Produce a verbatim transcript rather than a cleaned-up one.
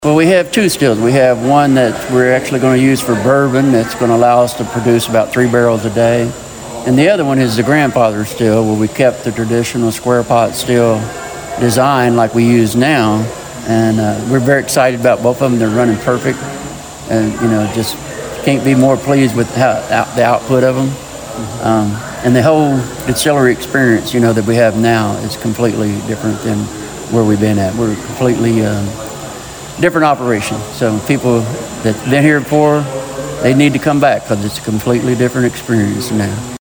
Well, we have two stills. We have one that we're actually going to use for bourbon that's going to allow us to produce about three barrels a day. And the other one is the grandfather still, where we kept the traditional square pot still design like we use now. And uh, we're very excited about both of them. They're running perfect. And, you know, just can't be more pleased with how, out, the output of them. Um, and the whole distillery experience, you know, that we have now is completely different than where we've been at. We're completely um, different operation. So people that've been here before, they need to come back because it's a completely different experience now.